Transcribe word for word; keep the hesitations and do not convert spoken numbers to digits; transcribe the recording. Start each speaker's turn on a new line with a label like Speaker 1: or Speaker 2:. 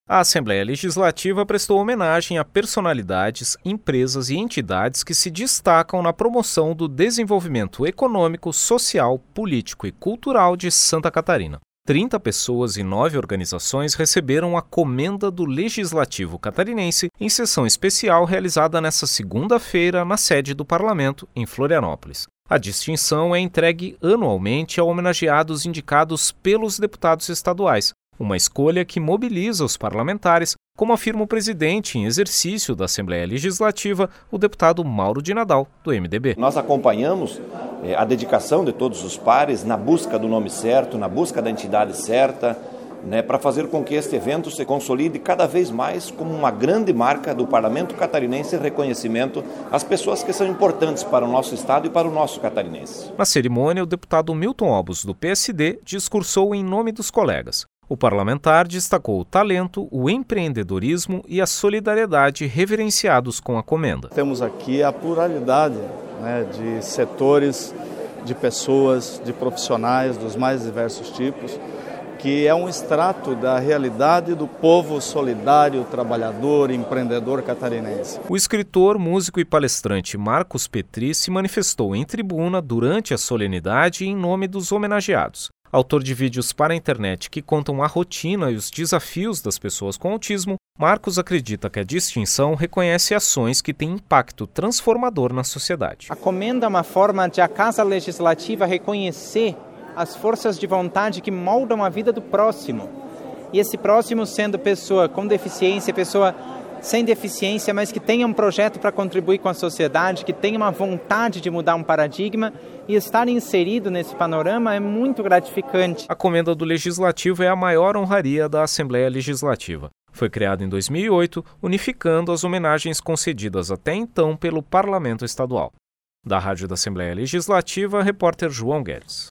Speaker 1: A Assembleia Legislativa prestou homenagem a personalidades, empresas e entidades que se destacam na promoção do desenvolvimento econômico, social, político e cultural de Santa Catarina. trinta pessoas e nove organizações receberam a Comenda do Legislativo Catarinense em sessão especial realizada nesta segunda-feira na sede do Parlamento, em Florianópolis. A distinção é entregue anualmente a homenageados indicados pelos deputados estaduais, uma escolha que mobiliza os parlamentares, como afirma o presidente em exercício da Assembleia Legislativa, o deputado Mauro de Nadal, do M D B.
Speaker 2: Nós acompanhamos eh, a dedicação de todos os pares na busca do nome certo, na busca da entidade certa, né, para fazer com que este evento se consolide cada vez mais como uma grande marca do Parlamento Catarinense e reconhecimento às pessoas que são importantes para o nosso Estado e para o nosso catarinense.
Speaker 1: Na cerimônia, o deputado Milton Obos, do P S D, discursou em nome dos colegas. O parlamentar destacou o talento, o empreendedorismo e a solidariedade reverenciados com a comenda.
Speaker 3: Temos aqui a pluralidade, né, de setores, de pessoas, de profissionais dos mais diversos tipos, que é um extrato da realidade do povo solidário, trabalhador, empreendedor catarinense.
Speaker 1: O escritor, músico e palestrante Marcos Petri se manifestou em tribuna durante a solenidade em nome dos homenageados. Autor de vídeos para a internet que contam a rotina e os desafios das pessoas com autismo, Marcos acredita que a distinção reconhece ações que têm impacto transformador na sociedade.
Speaker 4: A comenda é uma forma de a Casa Legislativa reconhecer as forças de vontade que moldam a vida do próximo. E esse próximo sendo pessoa com deficiência, pessoa sem deficiência, mas que tenha um projeto para contribuir com a sociedade, que tenha uma vontade de mudar um paradigma, e estar inserido nesse panorama é muito gratificante.
Speaker 1: A Comenda do Legislativo é a maior honraria da Assembleia Legislativa. Foi criada em dois mil e oito, unificando as homenagens concedidas até então pelo Parlamento Estadual. Da Rádio da Assembleia Legislativa, repórter João Guedes.